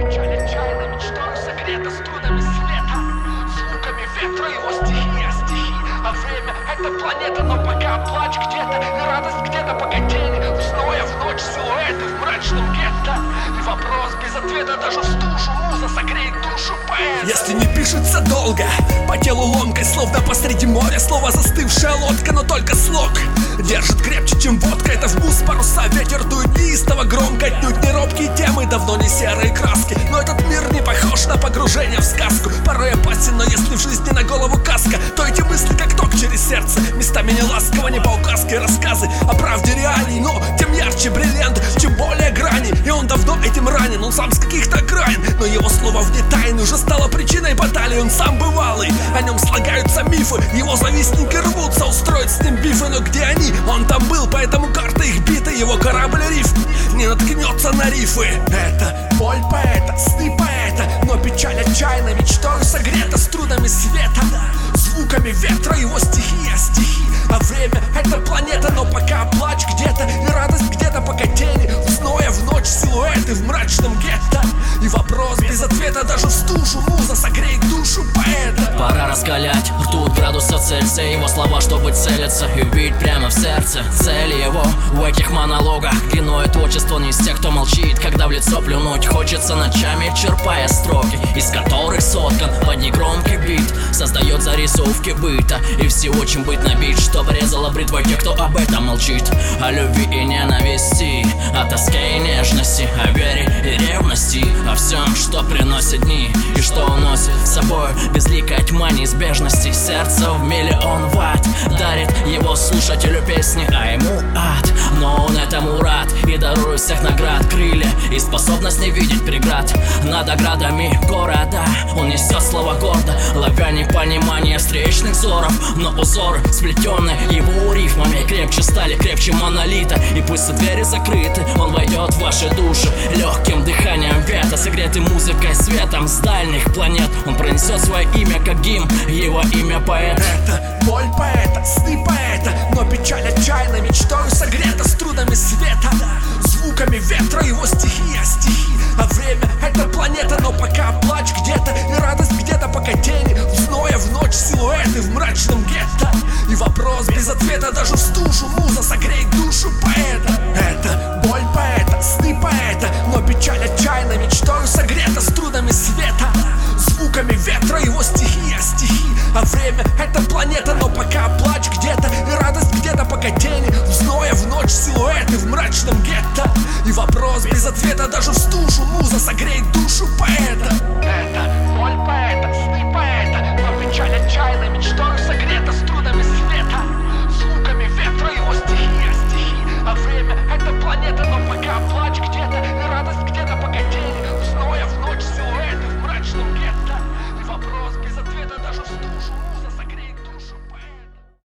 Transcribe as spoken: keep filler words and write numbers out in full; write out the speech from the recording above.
печаль отчаянной мечтой согрета струнами света, звуками ветра его стихия, стихи. А время — это планета, но пока плач где-то и радость где-то, пока тени в зноя в ночь, силуэты в мрачном гетто. И вопрос без ответа даже в стужу, муза согреет душу поэта. Если не пишется долго, по телу ломкой, словно посреди моря, слово застывшая лодка, но только слог держит крепче, чем водка. Это в бус паруса, ветер дует неистово громко. Отнюдь не робкие темы, давно не серые краски. Но этот мир не похож на погружение в сказку. Порой опасен, но если в жизни на голову каска, то эти мысли как ток через сердце, местами не ласково, не по указке рассказы о правде реалий. Но тем ярче бриллиант, чем более грани. И он давно этим ранен, он сам с каких-то окраин, но его слово вне тайны уже стало причиной баталии. Он сам бывалый, о нем слагаются мифы, его завистники рвутся устроить с ним бифы. Но где они? Он там был, поэтому карта их бита. Его корабль риф не наткнется на рифы. Это боль поэта, сны поэта, но печаль отчаянной мечтою согрета струнами света, звуками ветра его стихия, стихи. А время — это планета, но пока плач где-то и радость где-то, пока тени в зноя в ночь, силуэты в мрачном гетто. И вопрос без ответа даже в стужу, муза согреет душу поэта. Пора раскалять ртуть градуса Цельсия, его слова, чтобы целиться и убить прямо в сердце. Цель его в этих монологах, длинное творчество не из тех, кто молчит, когда в лицо плюнуть хочется ночами, черпая строки, из которых соткан под негромкий бит, создает зарисовки быта и всего, чем быть набит, чтобы резала бритвой тех, кто об этом молчит. О любви и ненависти, о тоске и нежности, о вере и ревности, о всем, что приносит дни и что уносит с собой безликая тьма неизбежности. Сердце в миллион ватт дарит его слушателю песни, а ему ад. Но он этому рад и дарует всех наград, крылья и способность не видеть преград над оградами города. Он несет слова гордо, ловя непонимание встречных взоров, но узоры сплетенные его рифмами крепче стали, крепче монолита. И пусть все двери закрыты, он войдет в ваши души легким дыханием ветра, согретый музыкой, светом с дальних планет. Он пронесет свое имя как гимн, его имя поэт. Это боль поэта, сны поэта, но печаль отчаянной мечтою согрета струнами света, звуками ветра его стихия, стихи. А время — это планета, но пока плач где-то и радость где-то, пока тени в зноя в ночь, силуэты в мрачном гетто. И вопрос без ответа даже в стужу, муза согреет душу поэта. Это боль поэта, сны поэта, но печаль отчаянной мечтою согрета струнами света, звуками ветра его стихия, стихи. А время — это планета, но пока плач где-то и радость где-то, пока тени в зноя в ночь, силуэты в мрачном гетто. И вопрос без ответа даже в стужу, муза согреет душу поэта. Это боль поэта,